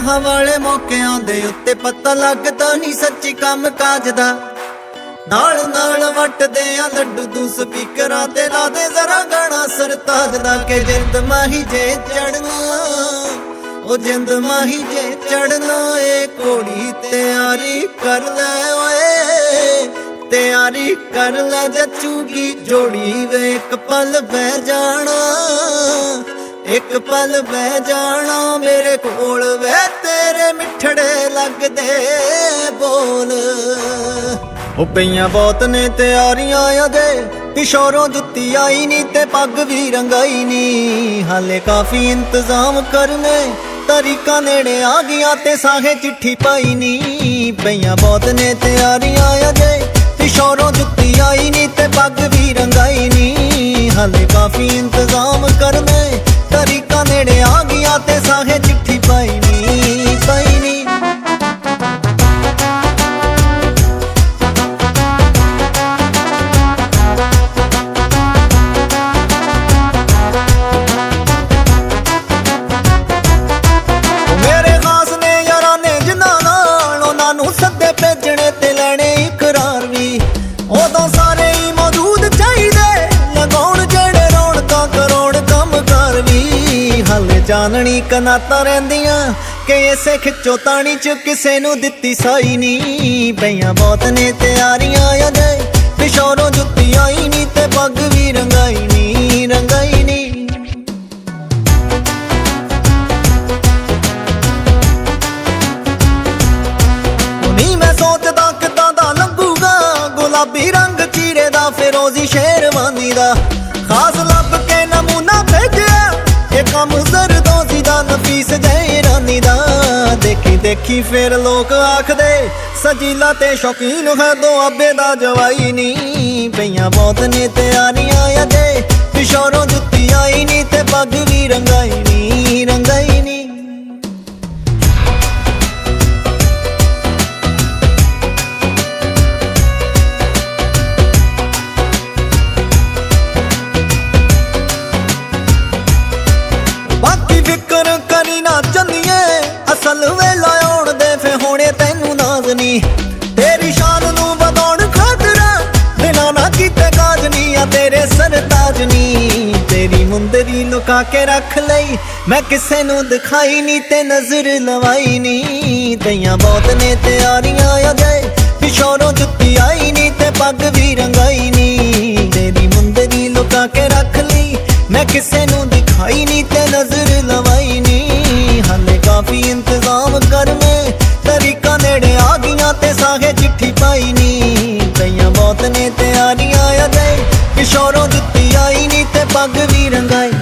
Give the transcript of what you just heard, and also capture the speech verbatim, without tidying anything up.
ਵਿਆਹਾਂ ਵਾਲੇ ਮੌਕਿਆਂ ਦੇ ਉੱਤੇ ਪਤਾ ਲੱਗਦਾ ਨਹੀਂ ਸੱਚੀ ਕੰਮ ਕਾਜ ਦਾ। ਨਾਲ ਨਾਲ ਵੱਟਦੇ ਆ ਲੱਡੂ ਤੂੰ ਸਪੀਕਰਾਂ ਤੇ ਲਾ ਦੇ ਜ਼ਰਾ ਗਾਣਾ ਸਰਤਾਜ ਦਾ ਕਿ ਜਿੰਦ ਮਾਹੀ ਜੇ ਚੜਨਾ ਉਹ ਜਿੰਦ ਮਾਹੀ ਜੇ ਚੜਨਾ ਏ ਕੋੜੀ ਤਿਆਰੀ ਕਰ ਲੈ ਓਏ ਤਿਆਰੀ ਕਰ ਲੈ ਜੱਚੂਗੀ ਜੋੜੀ ਵੇ ਇੱਕ ਪਲ ਬਹਿ ਜਾਣਾ ਇੱਕ ਪਲ ਬਹਿ ਜਾਣਾ ਮੇਰੇ ਕੋਲ ਵੇ ਤੇਰੇ ਮਿੱਠੜੇ ਲੱਗਦੇ ਬੋਲ। ਉਹ ਪਈਆਂ ਬਹੁਤ ਨੇ ਤਿਆਰੀਆਂ ਅਜੇ ਪਿਸ਼ੋਰੋਂ ਜੁੱਤੀ ਆਈ ਨੀ ਤੇ ਪੱਗ ਵੀ ਰੰਗਾਈ ਨੀ ਹਾਲੇ ਕਾਫੀ ਇੰਤਜ਼ਾਮ ਕਰਨੇ ਤਰੀਕਾ ਨੇੜੇ ਆ ਗਿਆ ਤੇ ਸਾਹੇ ਚਿੱਠੀ ਪਾਈ ਨੀ। ਪਈਆਂ ਬਹੁਤ ਨੇ ਤਿਆਰੀਆਂ ਅਜੇ ਪਿਸ਼ੋਰੋਂ ਜੁੱਤੀ ਆਈ ਨੀ ਤੇ ਪੱਗ ਵੀ ਰੰਗਾਈ ਨੀ ਹਾਲੇ ਕਾਫੀ ਇੰਤਜ਼ਾਮ ਕਰਨੇ ਤਰੀਕਾ ਨੇੜੇ ਆ ਗਿਆ ਤੇ ਸਾਹੇ ਚਿੱਠੀ ਪਾਈ ਨੀ ਪਾਈ ਨੀ। ਸੱਦੇ ਭੇਜਣੇ ਤੇ ਲੈਣੇ ਇਕਰਾਰ ਵੀ ਉਦੋਂ ਸਾਰੇ ਹੀ ਮੌਜੂਦ ਚਾਹੀਦੇ ਲਗਾਉਣ ਜਿਹੜੇ ਰੌਣਕਾਂ ਕਰੋੜ ਕੰਮ ਕਰ ਵੀ ਹਾਲੇ ਜਾਣਨੀ ਕਨਾਤਾਂ ਰਹਿੰਦੀਆਂ ਕਿ ਇਸੇ ਖਿੱਚੋ ਤਾਣੀ ਚ ਕਿਸੇ ਨੂੰ ਦਿੱਤੀ ਸਾਈ ਨੀ। ਪਈਆਂ ਬਹੁਤ ਨੇ ਤਿਆਰੀਆਂ ਅਜੇ ਪਿਸ਼ੋਰੋਂ ਜੁੱਤੀ ਆਈ ਨੀ ਤੇ ਪੱਗ ਵੀ ਰੰਗਾਈ ਨੀ ਰੰਗਾਈ ਨੀ। ਸੋਚਦਾ ਕਿੱਦਾਂ ਦਾ ਲੱਗੂਗਾ ਗੁਲਾਬੀ ਰੰਗ ਚੀਰੇ ਦਾ ਫਿਰੋਜ਼ੀ ਸ਼ੇਰਵਾਨੀ ਦਾ ਖਾਸ ਲੱਭ ਕੇ ਨਮੂਨਾ ਭੇਜਿਆ ਇਹ ਕੰਮ ਜ਼ਰਦੋਜ਼ੀ ਦਾ ਨਫੀਸ ਜੈਰਾਨੀ ਦਾ। ਦੇਖੀ ਦੇਖੀ ਫਿਰ ਲੋਕ ਆਖਦੇ ਸਜੀਲਾ ਤੇ ਸ਼ੌਕੀਨ ਹੈ ਦੁਆਬੇ ਦਾ ਜਵਾਈ ਨੀ। ਪਈਆਂ ਬਹੁਤ ਨੇ ਤਿਆਰੀਆਂ ਅਜੇ ਪਿਸ਼ੋਰੋਂ ਜੁੱਤੀ ਆਈ ਨੀ ਤੇ ਪੱਗ ਵੀ ਰੰਗਾਈ ਨੀ ਰੰਗਾਈ ਨੀ। ਅਸਲ ਵੇਲਾ ਆਉਣ ਦੇ ਫੇ ਹੋਣੇ ਤੈਨੂੰ ਨਾਜ਼ ਨੀ ਤੇਰੀ ਸ਼ਾਨ ਨੂੰ ਵਧਾਉਣ ਖਾਤਰ ਬਿਨਾਂ ਨਾ ਕੀਤੇ ਕਾਜ ਨੀ ਆ ਤੇਰੇ ਸਰਤਾਜ ਨੀ। ਤੇਰੀ ਮੁੰਦਰੀ ਲੁਕਾ ਕੇ ਰੱਖ ਲਈ ਮੈਂ ਕਿਸੇ ਨੂੰ ਦਿਖਾਈ ਨੀ ਤੇ ਨਜ਼ਰ ਲਵਾਈ ਨੀ। ਤਈਆਂ ਬਹੁਤ ਨੇ ਤਿਆਰੀਆਂ ਅਜੇ ਪਿਸ਼ੋਰੋਂ ਜੁੱਤੀ ਆਈ ਨੀ ਤੇ ਪੱਗ ਵੀ ਰੰਗਾਈ ਨੀ। ਤੇਰੀ ਮੁੰਦਰੀ ਲੁਕਾ ਕੇ ਰੱਖ ਲਈ ਮੈਂ ਕਿਸੇ ਨੂੰ ਦਿਖਾਈ ਨੀ ਤੇ ਨਜ਼ਰ ਲਵਾਈ ਨੀ ਹਾਲੇ ਕਾਫੀ ਇੰਤਜ਼ਾਮ ਕਰਨੇ ਤਰੀਕਾ ਨੇੜੇ ਆ ਗਈਆਂ ਤੇ ਸਾਹੇ ਚਿੱਠੀ ਪਾਈ ਨੀ। ਪਈਆਂ ਬਹੁਤ ਨੇ ਤਿਆਰੀਆਂ ਅਜੇ ਪਿਸ਼ੋਰੋਂ ਜੁੱਤੀ ਆਈ ਨੀ ਤੇ ਪੱਗ ਵੀ ਰੰਗਾਈ